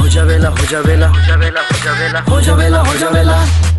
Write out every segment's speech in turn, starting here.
जावेला हो जावेला हो जावेला हो जावेला हो जावेला हो जावेला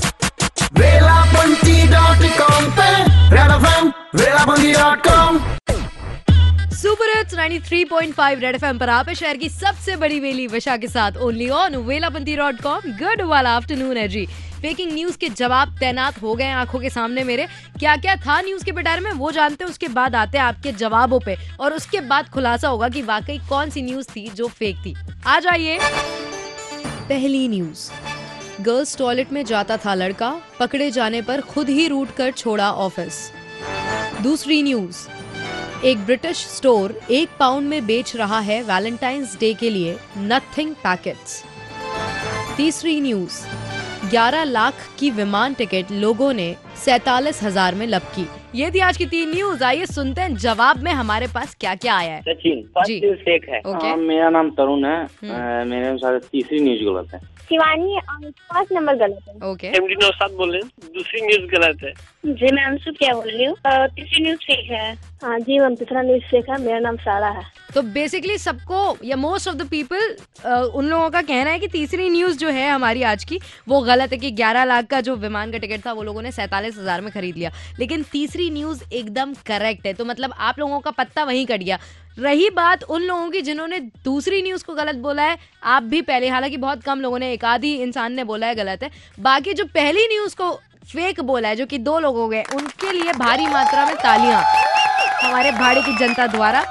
वेलाबंती.com पे रेड एफएम वेलाबंती.com। सुपर हिट्स 93.5 रेड एफएम पर आप है शहर की सबसे बड़ी वेली वशा के साथ ओनली ऑन वेलाबंती.com। गुड वाला आफ्टरनून है जी। फेकिंग न्यूज के जवाब तैनात हो गए आंखों के सामने मेरे। क्या क्या था न्यूज के पिटारे में वो जानते हैं, उसके बाद आते हैं आपके जवाबों पे और उसके बाद खुलासा होगा कि वाकई कौन सी न्यूज थी जो फेक थी। आ जाइए। पहली न्यूज, गर्ल्स टॉयलेट में जाता था लड़का, पकड़े जाने पर खुद ही रूट कर छोड़ा ऑफिस। दूसरी न्यूज, एक ब्रिटिश स्टोर 1 पाउंड में बेच रहा है वैलेंटाइंस डे के लिए नथिंग पैकेट्स। तीसरी न्यूज, 11 लाख की विमान टिकट लोगों ने 47,000 में लब की। ये थी आज की 3 न्यूज। आइए सुनते हैं जवाब में हमारे पास क्या क्या आया है। सचिन, फर्स्ट न्यूज फेक है। मेरा नाम तरुण है। मेरे अनुसार तीसरी न्यूज गलत है। शिवानी, 5 नंबर गलत है। ओके। एमडी नौशाद बोल रहे हैं, दूसरी न्यूज गलत है। जी मैं अंशु क्या बोल रही हूँ, तीसरी न्यूज फेक है। हाँ जी मैम, तीसरा न्यूज फेक है। मेरा नाम सारा है। तो बेसिकली सबको या मोस्ट ऑफ द पीपल उन लोगों का कहना है कि तीसरी न्यूज जो है हमारी आज की वो गलत है कि 11 लाख का जो विमान का टिकट था वो लोगों ने 47,000 में खरीद लिया। लेकिन तीसरी न्यूज एकदम करेक्ट है। तो मतलब आप लोगों का पत्ता वहीं कट गया। रही बात उन लोगों की जिन्होंने दूसरी न्यूज को गलत बोला है, आप भी पहले, हालांकि बहुत कम लोगों ने, एक आधी इंसान ने बोला है गलत है। बाकी जो पहली न्यूज को फेक बोला है, जो कि 2 लोग हो गए, उनके लिए भारी मात्रा में तालियां हमारे भाड़े की जनता द्वारा।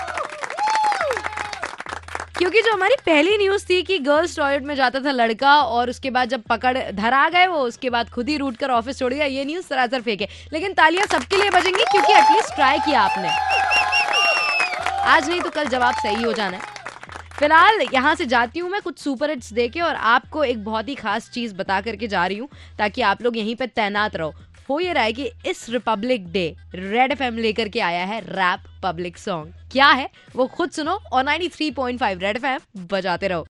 क्योंकि जो हमारी पहली न्यूज थी कि गर्ल्स टॉयलेट में जाता था लड़का और उसके बाद जब पकड़ धरा गए वो, उसके बाद खुद ही रूट कर ऑफिस छोड़ गया, ये न्यूज सरासर फेक है। लेकिन तालियां सबके लिए बजेंगी क्योंकि एटलीस्ट ट्राई किया आपने। आज नहीं तो कल जवाब सही हो जाना है। फिलहाल यहाँ से जाती हूँ मैं कुछ सुपर हिट्स देके और आपको एक बहुत ही खास चीज बता करके जा रही हूँ ताकि आप लोग यहीं पे तैनात रहो। हो ये रहा है कि इस रिपब्लिक डे रेड एफएम लेकर के आया है रैप पब्लिक सॉन्ग। क्या है वो खुद सुनो और 93.5 रेड एफएम बजाते रहो।